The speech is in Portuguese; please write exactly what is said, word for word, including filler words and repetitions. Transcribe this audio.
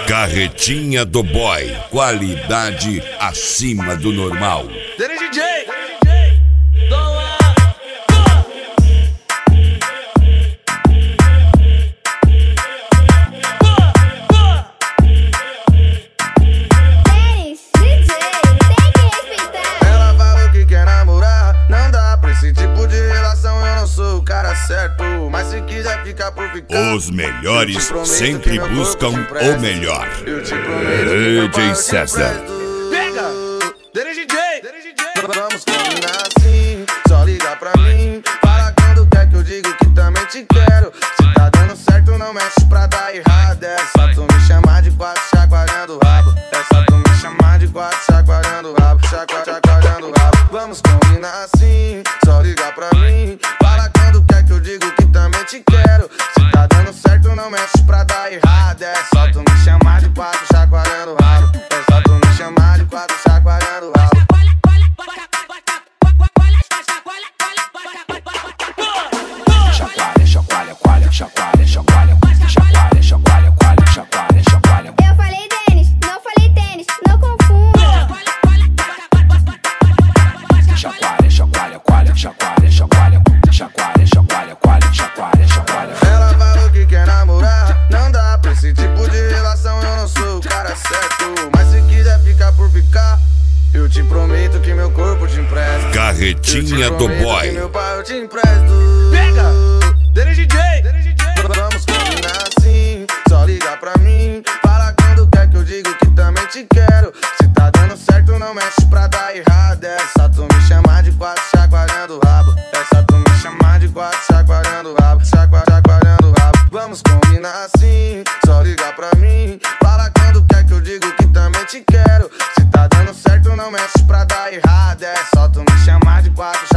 Carretinha do Boy, qualidade acima do normal. D J, ela falou que quer namorar, não dá pra esse tipo de relação, eu não sou o cara certo. Mas se quiser ficar por ficar, os melhores sempre buscam o melhor. D J César. Pega! D J, vamos combinar assim, só liga pra mim. Fala quando quer que eu digo que também te quero. Se tá dando certo não mexe pra dar errado. É só tu me chamar de quatro chacoalhando o rabo. É só tu me chamar de quatro chacoalhando o rabo. Chacoalhando, chacoalhando o rabo. Vamos combinar assim, só liga pra mim. Fala quando quer que eu digo que também te quero. Se tá dando certo não mexe pra dar errado. É só tu me chamar de quatro chacoalhando o rabo. É só tu me chamar de quatro chacoalhando o rabo. Chacoalha, chacoalha, coalha, chacoalha, chacoalha, chacoalha, chacoalha, coalha, chacoalha, chacoalha. Eu falei tênis, não falei tênis, não confunda. Chacoalha, chacoalha, coalha, chacoalha, chacoalha, chacoalha, chacoalha, coalha, chacoalha, chacoalha. Ela falou que quer namorar, não dá pra esse tipo de relação, eu não sou o cara certo. Mas se quiser ficar por ficar, eu te prometo que meu corpo te empresto. Carretinha do Boy. Que meu pai eu te empresto. Pega! D J, vamos combinar assim, só liga pra mim. Fala quando quer que eu digo que também te quero. Se tá dando certo não mexe pra dar errado. É só tu me chamar de quatro chacoalhando o rabo. É só tu me chamar de quatro chacoalhando o rabo. Chacoalhando, chacoalhando o rabo. Vamos combinar assim, só liga pra mim. Fala quando quer que eu digo que também te quero. Se tá dando certo não mexe pra dar errado. É só tu me chamar de quatro